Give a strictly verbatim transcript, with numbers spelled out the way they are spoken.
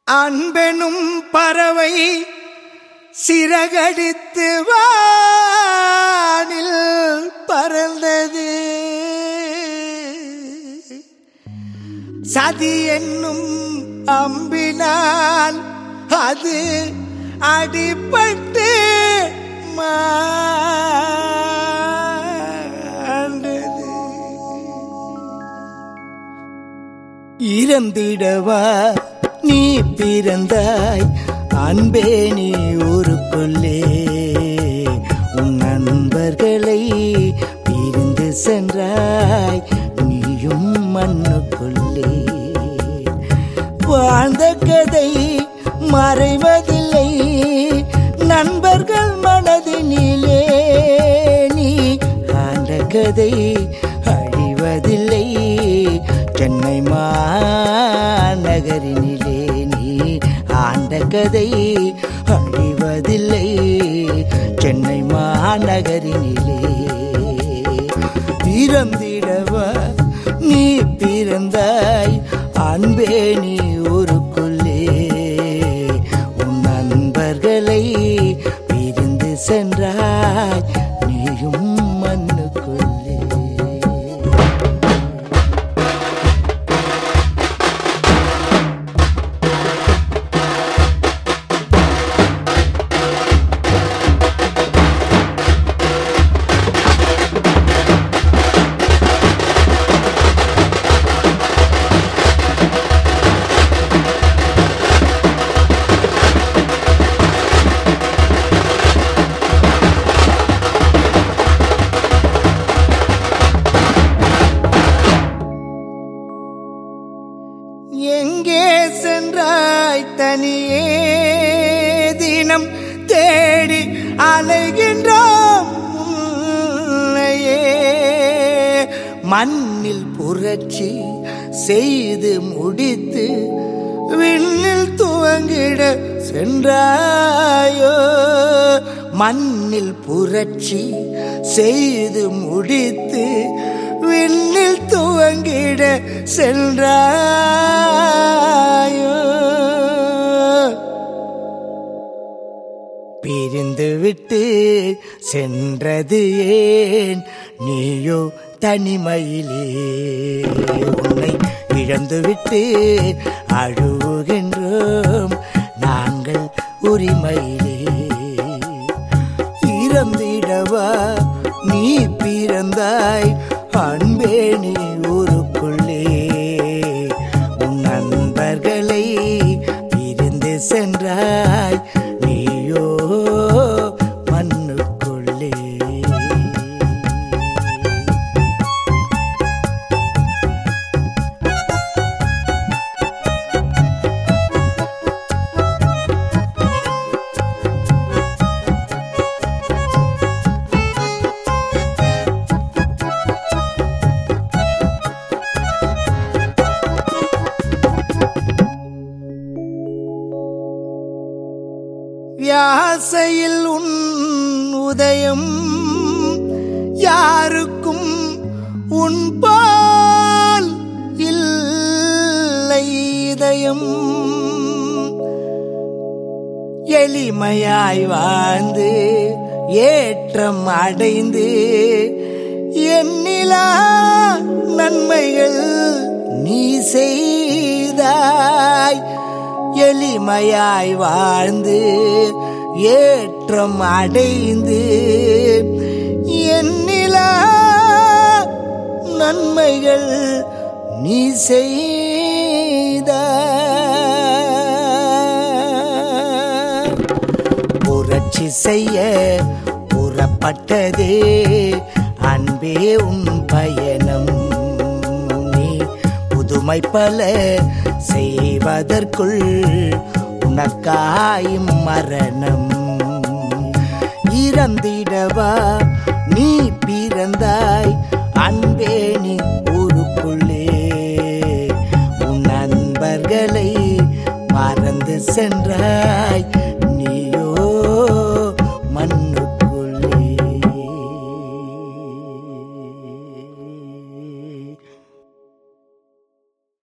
அன்பெனும் பறவை சிறகடித்து வானில் பறந்தது. சதி என்னும் அம்பினால் அது அடிபட்டு மாண்டது. இறந்திடவா நீ பிறந்தாய் அன்பே நீ ஊருக்குள்ளே. உன் நண்பர்களை பிரிந்து சென்றாய் நீயும் மண்ணுக்குள்ளே. வாழ்ந்த கதை மறைவதில்லை நண்பர்கள் மனதினிலே. நீ ஆண்ட கதை அழிவதில்லை சென்னை மாநகரினிலே. நீ ஆண்ட கதை அழிவதில்லை சென்னை மாநகரினிலே. பிறந்திடவா நீ பிறந்தாய் அன்பே நீ ஊருக்குள்ளே. உன் நண்பர்களை பிரிந்து சென்றாய் நீயும் மண்ணுக்குள்ளே. எங்கே சென்றாய் தனியே தினம் தேடி அலைகின்றோம் உன்னையே. மண்ணில் புரட்சி செய்து முடித்து விண்ணில் துவங்கிட சென்றாயோ. மண்ணில் புரட்சி செய்து முடித்து விண்ணில் துவங்கிட சென்றாயோ. பிரிந்து விட்டு சென்றது ஏன் நீயோ தனிமையிலே. உன்னை இழந்துவிட்டு அழுகின்றோம் நாங்கள் உரிமையிலே. இறந்திடவா நீ பிறந்தாய் அன்பே நீ ஊருக்குள்ளே. உன் நண்பர்களை பிரிந்து சென்றாய் நீயோ மண்ணுக்குள்ளே. வியாசையில் உன் உதயம் யாருக்கும் உன் பால் இல்லை இதயம். எளிமையாய் வாழ்ந்து ஏற்றம் அடைந்து எண்ணிலா நன்மைகள் நீ செய்தாய். எளிமையாய் வாழ்ந்து ஏற்றம் அடைந்து எண்ணிலா நன்மைகள் நீ செய்தாய். புரட்சி செய்ய புறப்பட்டதே அன்பே உன் பயணம். நீ புதுமை பல செய்வதற்குள் உனக்காய் மரணம். இறந்திடவா நீ பிறந்தாய் அன்பே நீ ஊருக்குள்ளே. உன் நண்பர்களை மறந்து சென்றாய்